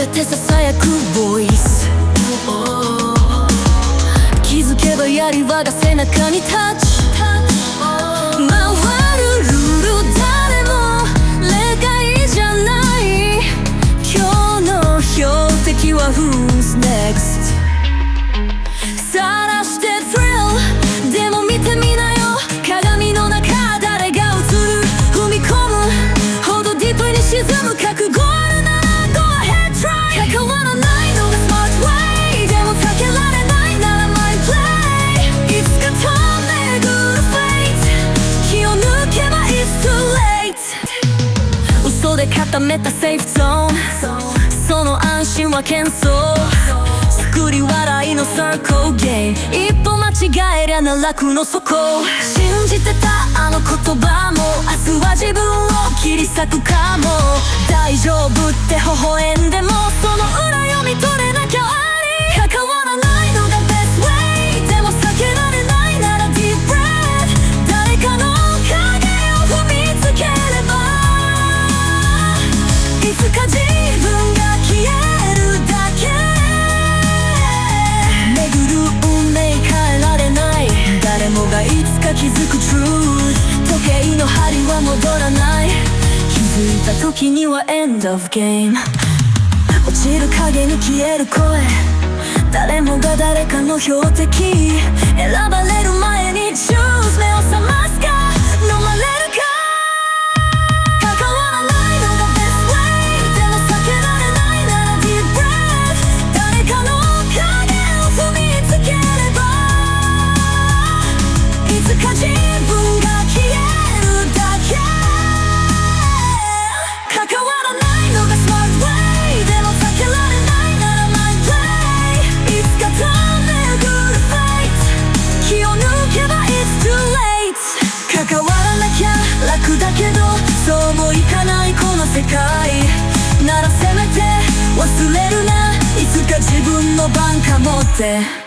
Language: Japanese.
てささやくボイス、気づけば槍はが背中にタッチ、回るルール誰も例外じゃない、今日の標的は Who's next、 晒して Thrill でも見てみなよ、鏡の中誰が映る、踏み込むほどディープに沈む覚悟あるなら Go ahead try、 関わらないのが Smart way、 でも避けられないなら My play、 いつかと巡る Fate、 気を抜けば It's too late、 嘘で固めたセーフゾーン、その安心は喧騒、作り笑いのサークルゲーム、一歩間違えりゃ奈落の底、信じてたあの言葉も明日は自分を切り裂くかも、大丈夫って微笑んでもその裏読み取れなきゃあり、関わらないのが Best way、 でも避けられないなら Deep breath、 誰かの影を踏みつければいつか自分が消えるだけ、巡る運命変えられない、誰もがいつか気づく Truth、 時計の針は戻らない、気づいた時には End of game、 落ちる影に消える声、誰もが誰かの標的、選ばれる前に Choose、 目を覚ますか飲まれるか、関わらないのが Best way、 でも避けられないなら Deep breath、 誰かの影を踏みつければいつか自分が消えるだけ、関わらないのが Smart way、 でも避けられないなら My play、 いつかと巡る Fate、 気を抜けば It's too late、 関わらなきゃ楽だけどそうもいかないこの世界ならせめて忘れるな、いつか自分の番かもって。